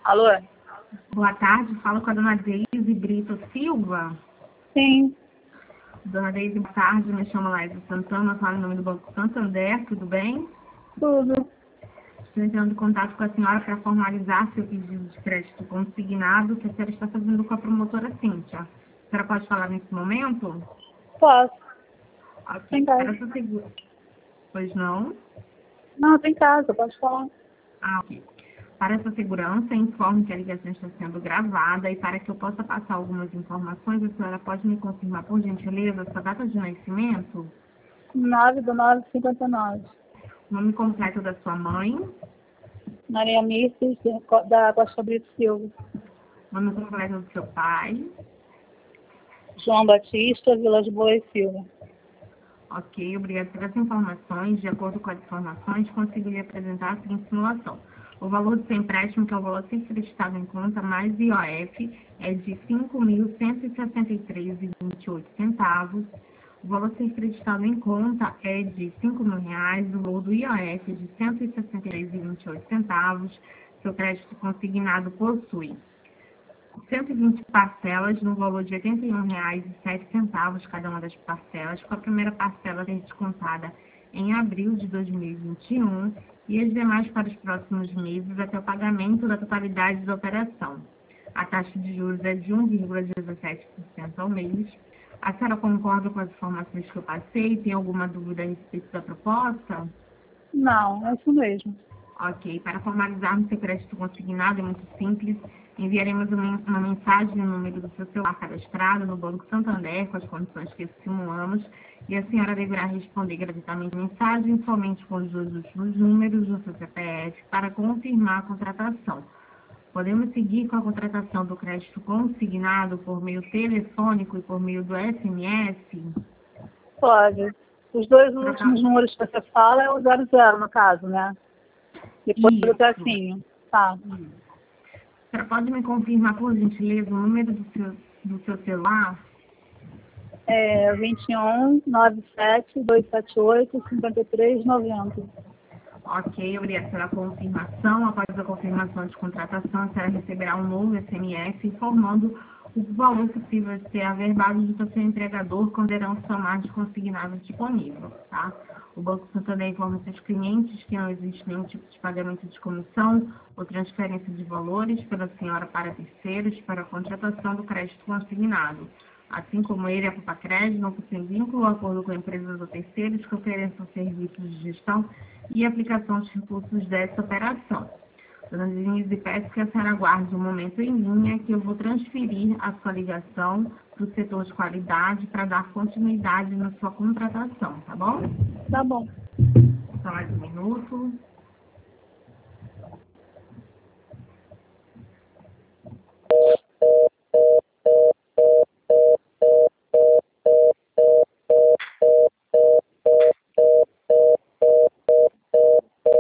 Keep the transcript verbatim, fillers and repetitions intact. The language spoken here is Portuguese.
Alô? Boa tarde, falo com a dona Deise Brito Silva. Sim, Dona Deise, boa tarde, me chamo Laísa Santana, falo em nome do Banco Santander, tudo bem? tudo. Estou entrando em contato com a senhora para formalizar seu pedido de crédito consignado que a senhora está fazendo com a promotora Cíntia. A senhora pode falar nesse momento? Posso. Tô Ok, em casa. para sua segura. Pois não? Não, tô em casa, pode falar. Ah, ok. Para sua segurança, informe que a ligação está sendo gravada e para que eu possa passar algumas informações, a senhora pode me confirmar, por gentileza, sua data de nascimento, nove do nove cinquenta e nove. o nome completo da sua mãe, Maria Mirces, da Costa Brito Silva. o nome completo do seu pai. João Batista, Vila de Boa e Silva. Ok, obrigada pelas informações. De acordo com as informações, consegui lhe apresentar a seguinte simulação. O valor do seu empréstimo, que é o valor a ser creditado em conta, mais I O F, é de cinco mil cento e sessenta e três reais e vinte e oito centavos. O valor a ser creditado em conta é de cinco mil reais, o valor do I O F é de cento e sessenta e três reais e vinte e oito centavos. Seu crédito consignado possui cento e vinte parcelas no valor de oitenta e um reais e sete centavos cada uma das parcelas, com a primeira parcela a ser descontada em abril de dois mil e vinte e um e as demais para os próximos meses até o pagamento da totalidade da operação. A taxa de juros é de um vírgula dezessete por cento ao mês. A senhora concorda com as informações que eu passei? Tem alguma dúvida a respeito da proposta? Não, é isso mesmo. Ok, para formalizarmos seu crédito consignado é muito simples. Enviaremos uma uma mensagem no número do seu celular cadastrado no Banco Santander com as condições que simulamos e a senhora deverá responder gratuitamente a mensagem somente com os dois últimos números do seu C P F para confirmar a contratação. Podemos seguir com a contratação do crédito consignado por meio telefônico e por meio do S M S? Pode. Os dois Trocar- últimos números que você fala é o zero zero, no caso, né? Depois do Isso. tracinho. Tá. A senhora pode me confirmar, por gentileza, o número do seu, do seu celular? É vinte e um, noventa e sete, duzentos e setenta e oito, cinquenta e três, noventa. Ok, obrigada pela confirmação. Após a confirmação de contratação, a senhora receberá um novo S M S informando o valor possível a ser averbado junto ao seu entregador quando irão somar de consignado disponível, tá? O Banco Santander informa seus clientes que não existe nenhum tipo de pagamento de comissão ou transferência de valores pela senhora para terceiros para a contratação do crédito consignado. Assim como ele, a Papacred não possui vínculo ou acordo com empresas ou terceiros que ofereçam serviços de gestão e aplicação de recursos dessa operação. Dona Denise, peço que a senhora aguarde um momento em linha que eu vou transferir a sua ligação para o setor de qualidade para dar continuidade na sua contratação, tá bom? Tá bom. Só mais um minuto.